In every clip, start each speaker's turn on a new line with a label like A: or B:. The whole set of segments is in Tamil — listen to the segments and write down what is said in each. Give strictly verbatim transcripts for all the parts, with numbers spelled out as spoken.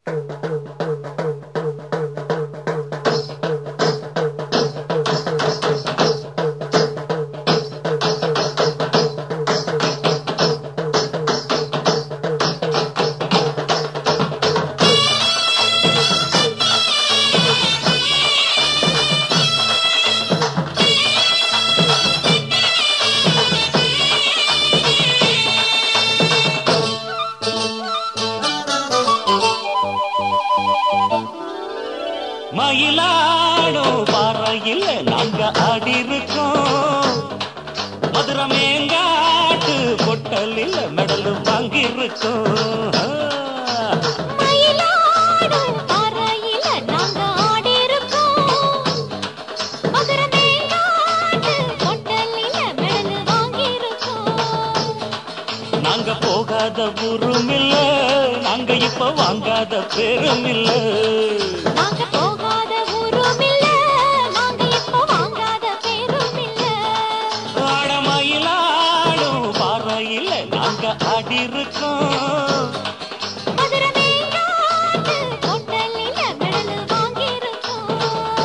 A: மயிலாடோ பாறையில் நாங்க ஆடி இருக்கோம். மதுரை மேங்காட்டு பொட்டலில் மெடல் வாங்கி இருக்கோம்.
B: மயிலாடோ பாறையில் நாங்க ஆடி இருக்கோம். மதுரை மேங்காட்டு பொட்டலில் மெடல் வாங்கி இருக்கோம்.
A: நாங்க போகாத ஊரும் இல்ல, நாங்க இப்ப வாங்காத பேரும் இல்ல. ஆடி இருக்கோம்.
B: மதுரை மேங்காட்டு பொட்டலில் மெடல் வாங்கி இருக்கோம்.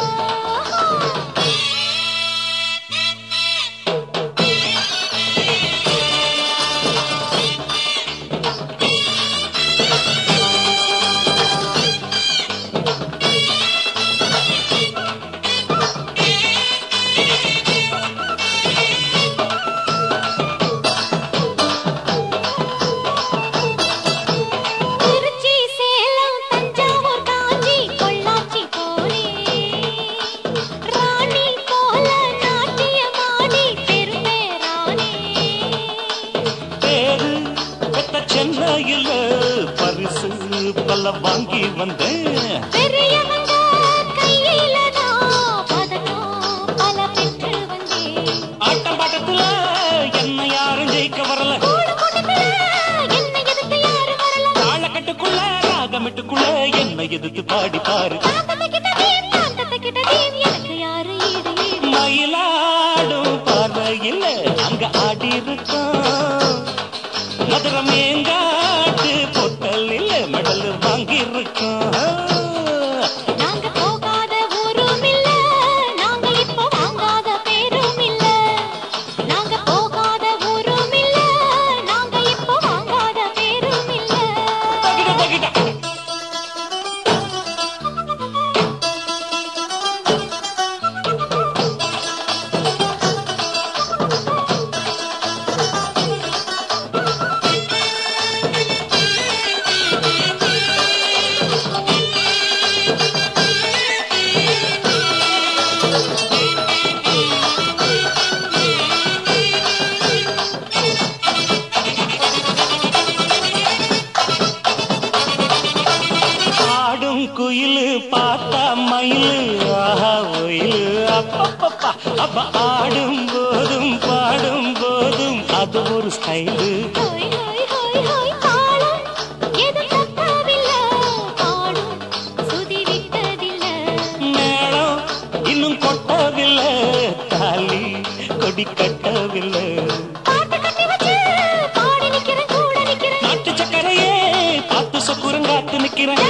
A: சென்னையில் பரிசு பல வாங்கி வந்தேன்.
B: பெரியவங்க கையில நான் பதக்கம் பல பெற்று வந்தேன்.
A: ஆட்டம் பாட்டத்துல என்ன யாரும் ஜெயிக்க வரல.
B: என்ன எதிர்த்து யாரும் வரல.
A: தாளக்கட்டுக்குள்ள ராகமிட்டுக்குள்ள என்ன எதிர்த்து பாடி பாரு.
B: எனக்கு யாரு ஈடு ஈடு.
A: மயிலாடும் பார்வையில் அங்க ஆடி இருக்கோம். மதுரை மேங்காட்டு பொட்டலில் மெடல் வாங்கி இருக்கோம்.
B: நாங்க போகாத ஊரும் இல்ல, நாங்க இப்ப வாங்காத பேரும் இல்ல. நாங்க போகாத ஊரும் இல்ல, நாங்க இப்ப வாங்காத பேரும் இல்ல.
A: தகிட தகிட குயிலு பார்த்தா மயிலு ஆஹா ஒயிலு அப்பப்பப்பா. அப்ப ஆடும் போதும் பாடும் போதும் அது ஒரு ஸ்டைலு.
B: ஹோய் ஹோய் ஹோய் ஹோய் தாளம் எது தப்பவில்ல, பாடும் சுதி விட்டதில்ல.
A: மேளம் இன்னும் கொட்டவில்லை, தாலி கொடி கட்டவில்லை.
B: பாட்டு கட்டி வச்சு பாடி நிக்கிறேன், கூட நிக்கிறேன்.
A: நாட்டு சக்கரையே பார்த்து சொக்குரங்காத்து நிக்கிறேன்.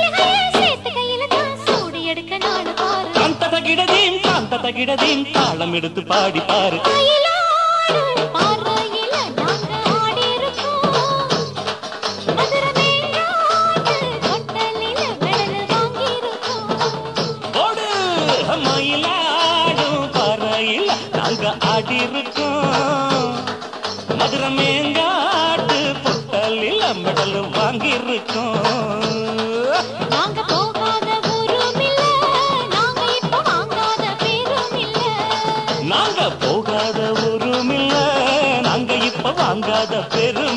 A: தகிடதீம் காந்த தகிடதீம் தாளம் எடுத்து பாடி பாரு.
B: மயிலாடும் பார்வையில் நாங்க ஆடி இருக்கோம். மதுரை மேங்காட்டு பொட்டலில் மெடல் வாங்கி இருக்கோம்.
A: ஓடு மயிலாடும் பார்வையில் நாங்க ஆடி இருக்கோம். மதுரை மேங்காட்டு பொட்டலில் மெடல் வாங்கி இருக்கோம்.
B: நாங்க போகாத ஊரும் இல்ல, நாங்க இப்ப வாங்காத பேரும் இல்ல.
A: நாங்க போகாத ஊரும் இல்ல, நாங்க இப்ப வாங்காத பேரு